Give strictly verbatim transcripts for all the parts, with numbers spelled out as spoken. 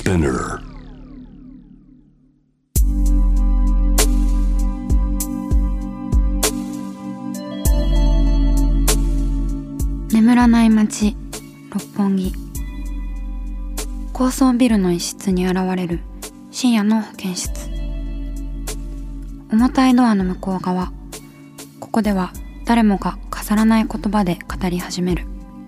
Spinner。 眠らない街六本木。高層ビルの一室に現れる深夜の保健室。重たいドアの向こう側、ここでは誰もが飾らない言葉で語り始める。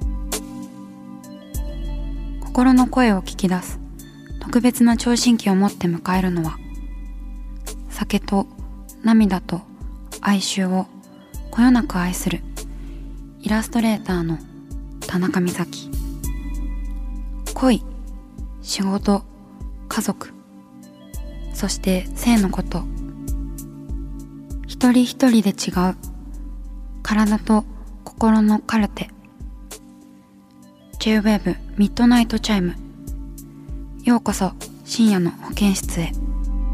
心の声を聞き出す特別な聴診器を持って迎えるのは、酒と涙と哀愁をこよなく愛するイラストレーターの田中美咲。恋、仕事、家族、そして性のこと、一人一人で違う体と心のカルテ。 J-Wave ミッドナイトチャイム。ようこそ深夜の保健室へ。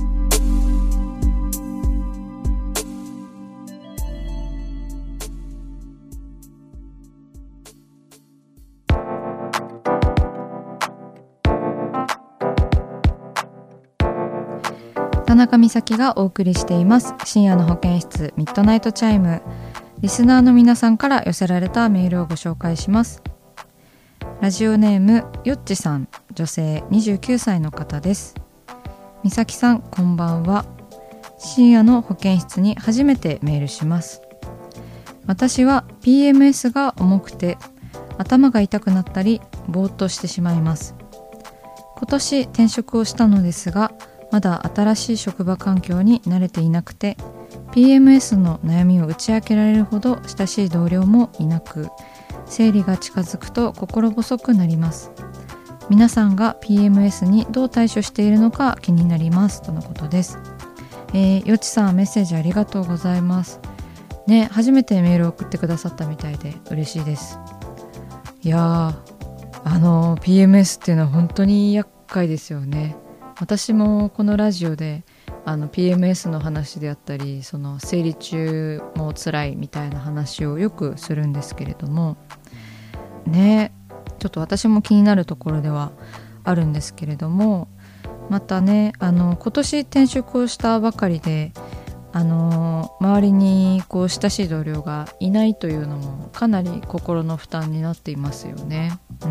田中美咲がお送りしています深夜の保健室ミッドナイトチャイム。リスナーの皆さんから寄せられたメールをご紹介します。ラジオネームよっちさん、女性にじゅうきゅうさいの方です。美咲さん、こんばんは。深夜の保健室に初めてメールします。私は ピーエムエス が重くて頭が痛くなったりぼーっとしてしまいます。今年転職をしたのですが、まだ新しい職場環境に慣れていなくて ピーエムエス の悩みを打ち明けられるほど親しい同僚もいなく、生理が近づくと心細くなります。皆さんが ピーエムエス にどう対処しているのか気になりますとのことです。えー、よちさん、メッセージありがとうございますね。初めてメールを送ってくださったみたいで嬉しいです。いやー、あの ピーエムエス っていうのは本当に厄介ですよね。私もこのラジオであの ピーエムエス の話であったり、その生理中も辛いみたいな話をよくするんですけれどもね、ちょっと私も気になるところではあるんですけれども、またね、あの今年転職をしたばかりで、あの周りにこう親しい同僚がいないというのもかなり心の負担になっていますよね。うん、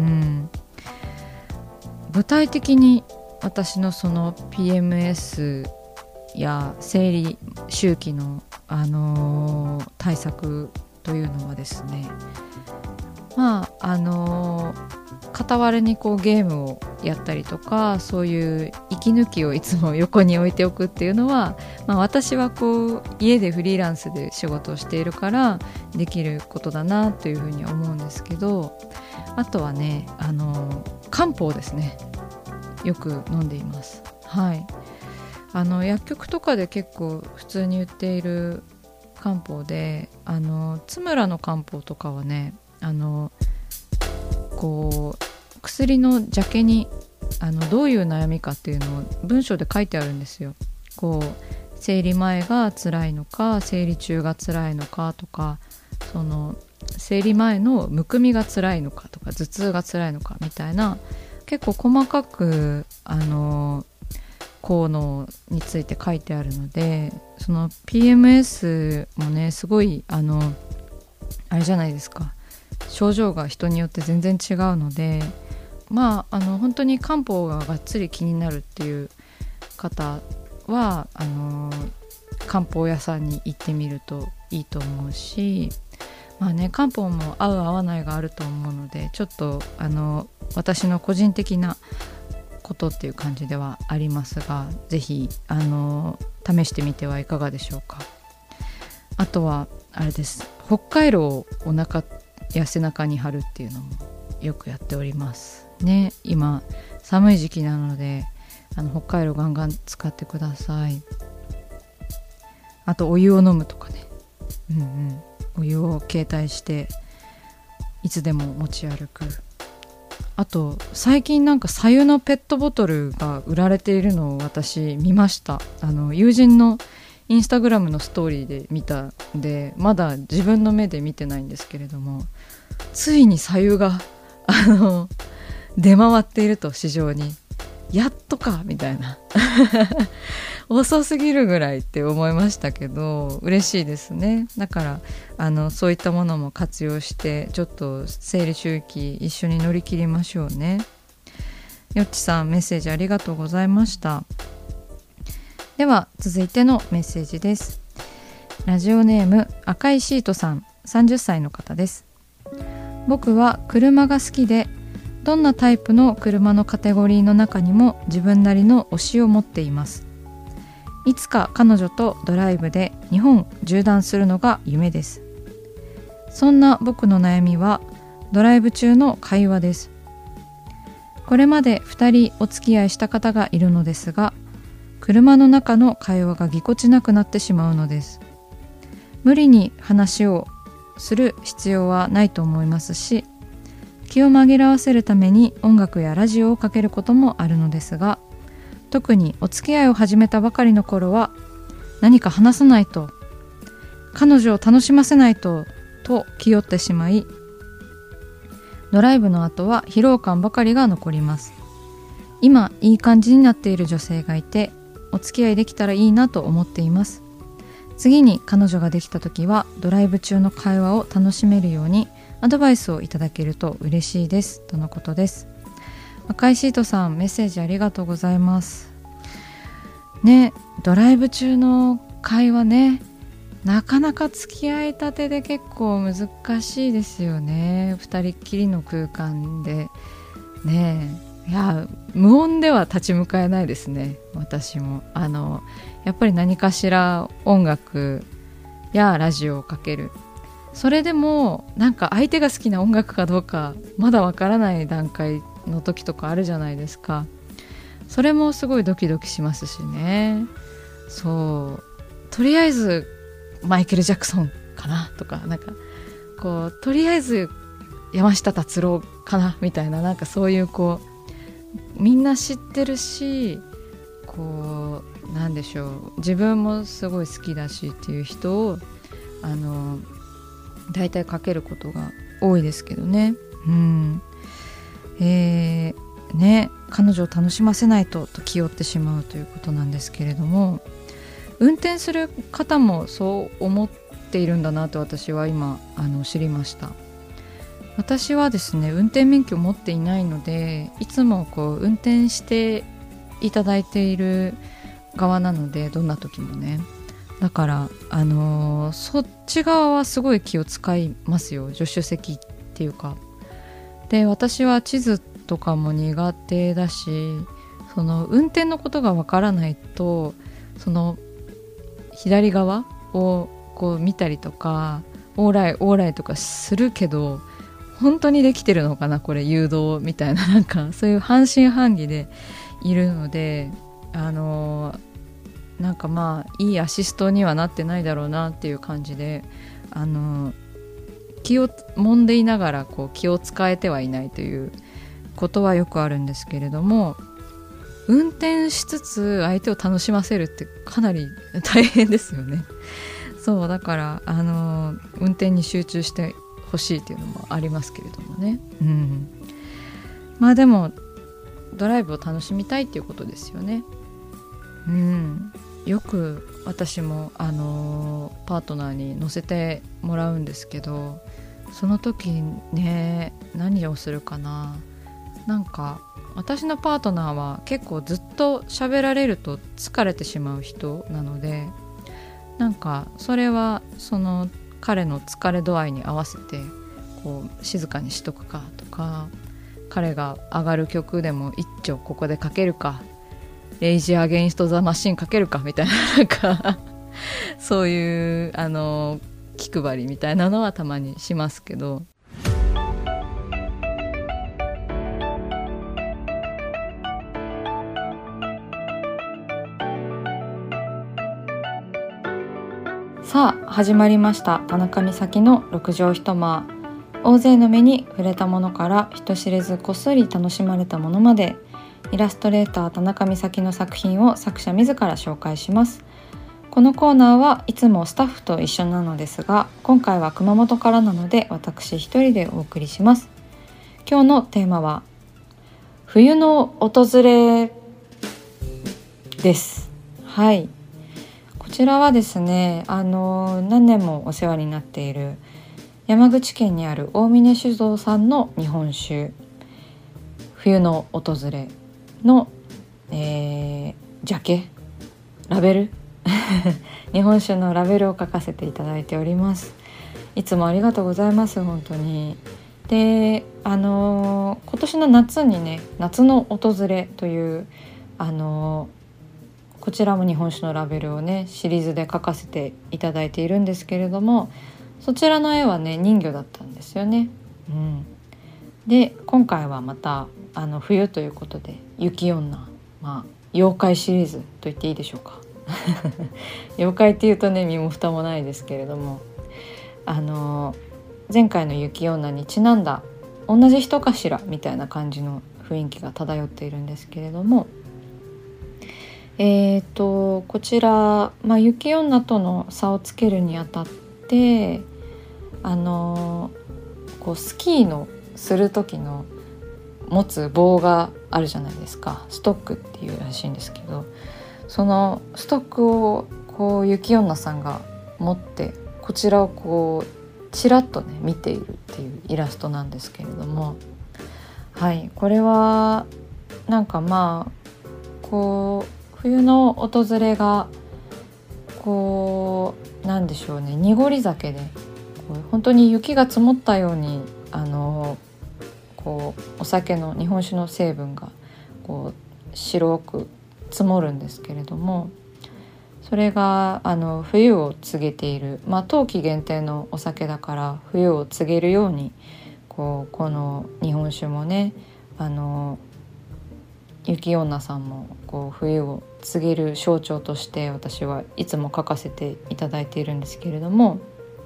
具体的に私のその ピーエムエス や生理周期の、あのー、対策というのはですね、まああのー、傍らにこうゲームをやったりとか、そういう息抜きをいつも横に置いておくっていうのは、まあ、私はこう家でフリーランスで仕事をしているからできることだなというふうに思うんですけど、あとはね、あのー、漢方ですね、よく飲んでいます。はい、あの薬局とかで結構普通に売っている漢方で、あの津村の漢方とかはね、あのこう薬のジャケにあのどういう悩みかっていうのを文章で書いてあるんですよ。こう生理前が辛いのか、生理中が辛いのかとか、その生理前のむくみが辛いのかとか、頭痛が辛いのかみたいな、結構細かくあの効能について書いてあるので、その ピーエムエス もね、すごいあのあれじゃないですか、症状が人によって全然違うので、まああの本当に漢方ががっつり気になるっていう方はあの漢方屋さんに行ってみるといいと思うし、まあね、漢方も合う合わないがあると思うので、ちょっとあの私の個人的なことっていう感じではありますが、ぜひあの試してみてはいかがでしょうか。あとはあれです、北海道をお腹や背中に貼るっていうのもよくやっておりますね。今寒い時期なので、あの北海道ガンガン使ってください。あとお湯を飲むとかね、うんうん、お湯を携帯していつでも持ち歩く。あと最近なんか白湯のペットボトルが売られているのを私見ました。あの友人のインスタグラムのストーリーで見たんで、まだ自分の目で見てないんですけれども、ついに白湯があの出回っていると市場に。 やっとかみたいな遅すぎるぐらいって思いましたけど、嬉しいですね。だからあのそういったものも活用してちょっと生理周期一緒に乗り切りましょうね。よっちさん、メッセージありがとうございました。では続いてのメッセージです。ラジオネーム赤いシートさん、さんじゅっさいの方です。僕は車が好きで、どんなタイプの車のカテゴリーの中にも自分なりの推しを持っています。いつか彼女とドライブで日本縦断するのが夢です。そんな僕の悩みはドライブ中の会話です。これまでふたりお付き合いした方がいるのですが、車の中の会話がぎこちなくなってしまうのです。無理に話をする必要はないと思いますし、気を紛らわせるために音楽やラジオをかけることもあるのですが、特にお付き合いを始めたばかりの頃は、何か話さないと、彼女を楽しませないとと気負ってしまい、ドライブの後は疲労感ばかりが残ります。今いい感じになっている女性がいて、お付き合いできたらいいなと思っています。次に彼女ができた時はドライブ中の会話を楽しめるようにアドバイスをいただけると嬉しいですとのことです。赤いシートさん、メッセージありがとうございますね。ドライブ中の会話ね、なかなか付き合いたてで結構難しいですよね。二人っきりの空間でね。いや、無音では立ち向かえないですね。私もあのやっぱり何かしら音楽やラジオをかける。それでもなんか相手が好きな音楽かどうかまだわからない段階の時とかあるじゃないですか。それもすごいドキドキしますしね。そう、とりあえずマイケル・ジャクソンかなとか、なんかこうとりあえず山下達郎かなみたいな、なんかそういうこうみんな知ってるし、こうなんでしょう、自分もすごい好きだしっていう人をあのだいたいかけることが多いですけどね。うん、えー、ね、彼女を楽しませないとと気負ってしまうということなんですけれども、運転する方もそう思っているんだなと私は今あの知りました。私はですね、運転免許を持っていないので、いつもこう運転していただいている側なので、どんな時もね、だからあのー、そっち側はすごい気を使いますよ。助手席っていうかで、私は地図とかも苦手だし、その運転のことがわからないと、その左側をこう見たりとか、オーライオーライとかするけど、本当にできてるのかなこれ誘導みたいな、なんかそういう半信半疑でいるので、あのーなんかまあいいアシストにはなってないだろうなっていう感じで、あの気を揉んでいながらこう気を使えてはいないということはよくあるんですけれども、運転しつつ相手を楽しませるってかなり大変ですよね。そうだからあの運転に集中してほしいっていうのもありますけれどもね、うん、まあでもドライブを楽しみたいっていうことですよね。うん、よく私も、あのー、パートナーに乗せてもらうんですけど、その時ね、何をするかな、なんか私のパートナーは結構ずっと喋られると疲れてしまう人なので、なんかそれはその彼の疲れ度合いに合わせてこう静かにしとくかとか、彼が上がる曲でも一丁ここでかけるか、レイジーアゲインストザマシンかけるかみたいな、なんかそういうあの気配りみたいなのはたまにしますけど、さあ始まりました、田中美咲の六畳一間。大勢の目に触れたものから人知れずこっそり楽しまれたものまで、イラストレーター田中美咲の作品を作者自ら紹介します。このコーナーはいつもスタッフと一緒なのですが、今回は熊本からなので私一人でお送りします。今日のテーマは冬の訪れです。はい、こちらはですね、あの何年もお世話になっている山口県にある大峰酒造さんの日本酒冬の訪れの、えー、ジャケラベル日本酒のラベルを書かせていただいております。いつもありがとうございます。本当に。で、あのー、今年の夏にね、夏の訪れという、あのー、こちらも日本酒のラベルをねシリーズで書かせていただいているんですけれども、そちらの絵はね人魚だったんですよね。うん、で今回はまたあの冬ということで雪女、まあ、妖怪シリーズと言っていいでしょうか妖怪っていうとね身も蓋もないですけれども、あの前回の雪女にちなんだ同じ人かしらみたいな感じの雰囲気が漂っているんですけれども、えーとこちら、まあ、雪女との差をつけるにあたってあのこうスキーのする時の持つ棒があるじゃないですか。ストックっていうらしいんですけど、そのストックをこう雪女さんが持ってこちらをこうちらっとね見ているっていうイラストなんですけれども、はい、これはなんかまあこう冬の訪れがこうなんでしょうね、濁り酒でこう本当に雪が積もったようにあのこうお酒の日本酒の成分がこう白く積もるんですけれども、それがあの冬を告げている、まあ、冬季限定のお酒だから冬を告げるようにこうこの日本酒もね、あの雪女さんもこう冬を告げる象徴として私はいつも書かせていただいているんですけれども、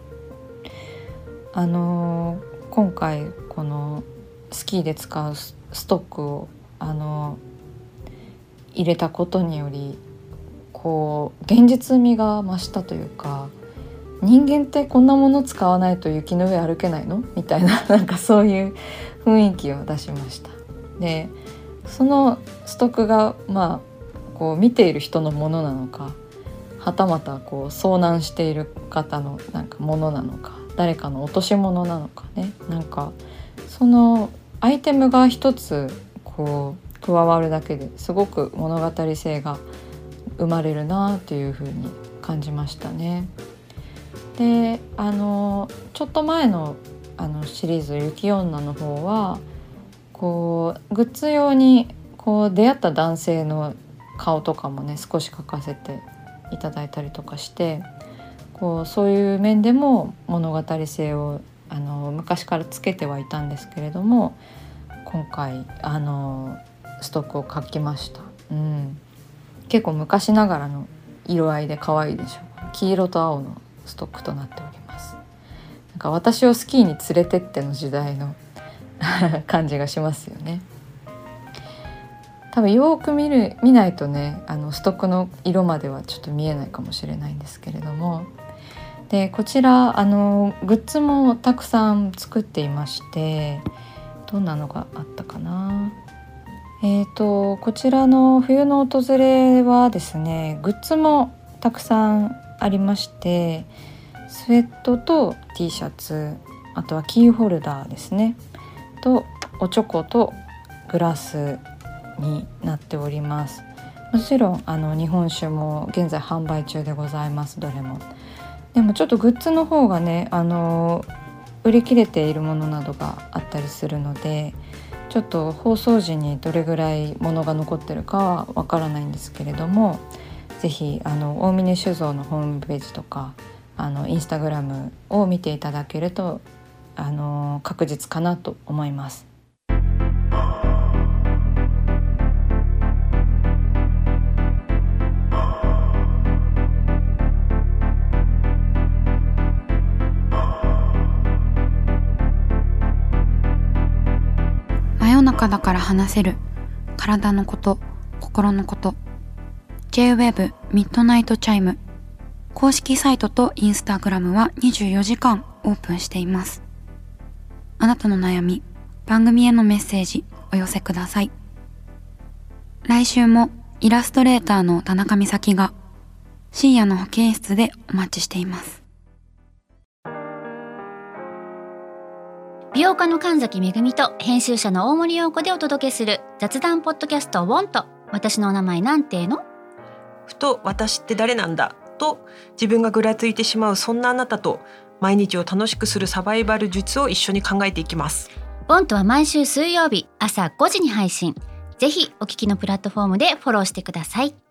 あの今回このスキーで使うストックをあの入れたことによりこう現実味が増したというか、人間ってこんなもの使わないと雪の上歩けないのみたいな、なんかそういう雰囲気を出しました。でそのストックがまあこう見ている人のものなのか、はたまたこう遭難している方のなんかものなのか、誰かの落とし物なのかね、なんかそのアイテムが一つこう加わるだけですごく物語性が生まれるなというふうに感じましたね。であのちょっと前のあのシリーズ雪女の方はこうグッズ用にこう出会った男性の顔とかもね少し描かせていただいたりとかして、こうそういう面でも物語性をあの昔からつけてはいたんですけれども、今回あのストックを描きました。うん、結構昔ながらの色合いで可愛いでしょ。黄色と青のストックとなっております。なんか私をスキーに連れてっての時代の感じがしますよね。多分よく見る見ないとね、あのストックの色まではちょっと見えないかもしれないんですけれども、でこちらあのグッズもたくさん作っていまして、どんなのがあったかな。えーとこちらの冬の訪れはですね、グッズもたくさんありまして、スウェットと T シャツ、あとはキーホルダーですねとおチョコとグラスになっております。もちろんあの日本酒も現在販売中でございます。どれもでもちょっとグッズの方がね、あの売り切れているものなどがあったりするので、ちょっと放送時にどれぐらい物が残ってるかはわからないんですけれども、ぜひあの大峰酒造のホームページとかあのインスタグラムを見ていただけるとあの確実かなと思います。 真夜中だから話せる体のこと、心のこと。 J-ウェブ ミッドナイトチャイム公式サイトとインスタグラムはにじゅうよじかんオープンしています。あなたの悩み、番組へのメッセージお寄せください。 来週もイラストレーターの田中美咲が深夜の保健室でお待ちしています。 美容家の神崎めぐみと編集者の大森洋子でお届けする雑談ポッドキャストウォンと私のお名前なんていうの？ ふと私って誰なんだと自分がぐらついてしまうそんなあなたと毎日を楽しくするサバイバル術を一緒に考えていきます。 ウォンとは毎週水曜日朝ごじに配信。ぜひお聞きのプラットフォームでフォローしてください。